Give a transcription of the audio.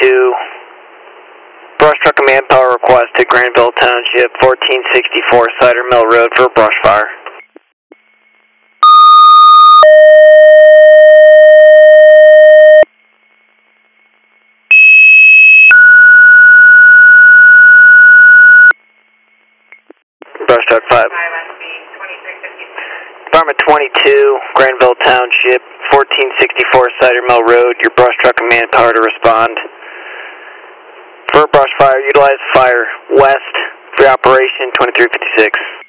22, brush truck and manpower request to Granville Township, 1464 Cider Mill Road for a brush fire. Brush truck 5. Department 22, Granville Township, 1464 Cider Mill Road, your brush truck and manpower to respond. For a brush fire, utilize fire west for your operation 2356.